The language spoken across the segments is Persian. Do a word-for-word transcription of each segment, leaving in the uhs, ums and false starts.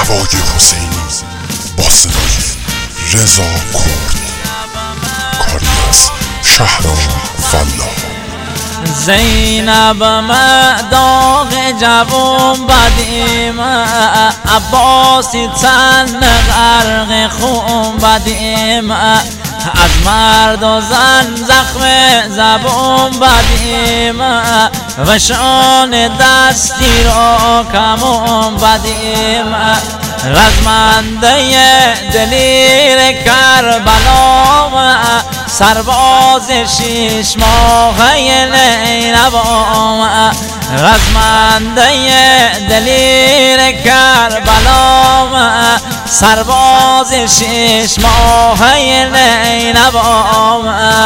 نوای حسینی با صدای رضا کرد، کاری از شهرام فلاح. زینب داغ جوون بدیم، عباسی تن غرق خون بدیم، از مرد و زن زخم زبون بدیم، و شان دستی رو کمون بدیم. رزمنده دلیر کربلا، سرباز شیش ماهه نینوا، رزمنده دلیر کربلا، سرباز شیش ماهه نینوا.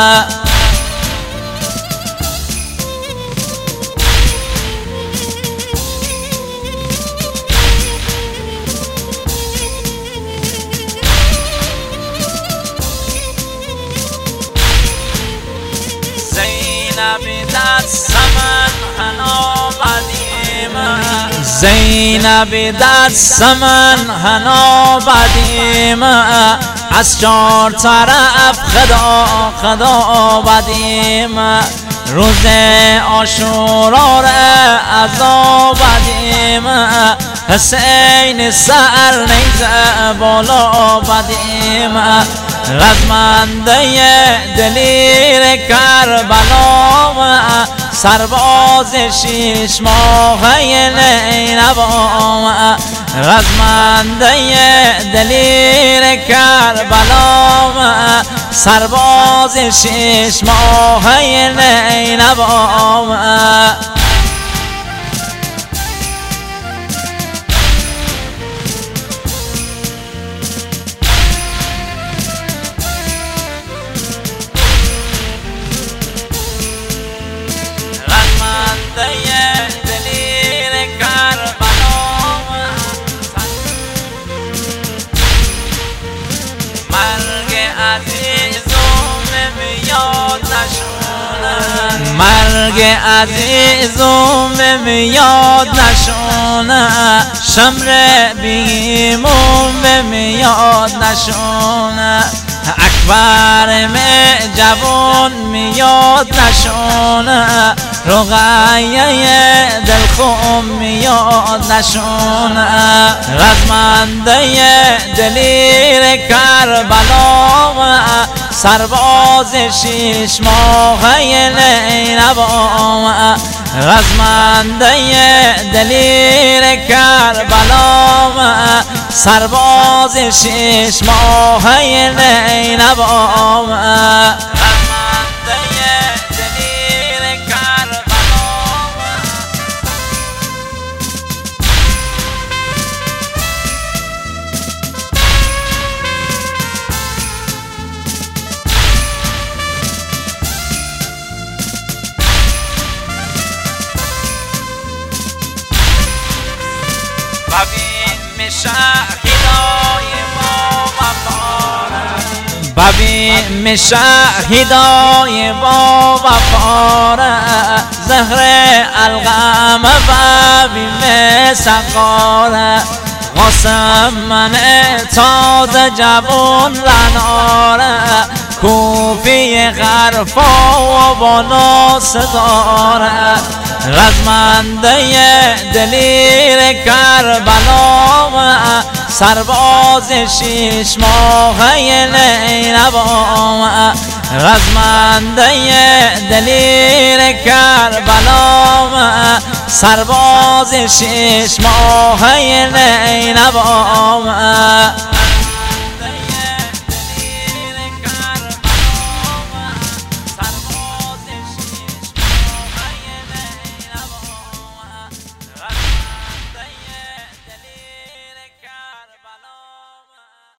زینب دست من حنا بدیم، زینب دست من حنا بدیم، از چار طرف خدا خدا بدیم، روز عاشورا عزا بدیم، حسین سر نیزه بالا بدیم، رزمنده دلیر کربلا، سرباز شیش ماهه نینوا، رزمنده دلیر کربلا، سرباز شیش ماهه نینوا. مرگ عزیزم به یاد نشونه، شمر بیمون به یاد نشونه، اکبر می جوان میاد نشونه، رقیه دلخون میاد نشونه، رزمنده دلیر کربلا، سرباز شیش ماهه نینوا، رزمنده دلیر کربلا، سرباز شیش ماهه نینوا. ببین شهیدای با وفاره، ببین شهیدای با وفاره، زهر القم ببین سقاره، قاسم من تازه جوان رناره، کوفی غرفا و بالا صداره، رزمنده دلیر کربلا، سرباز شیش ماهه نینوا، رزمنده دلیر کربلا، سرباز شیش ماهه نینوا.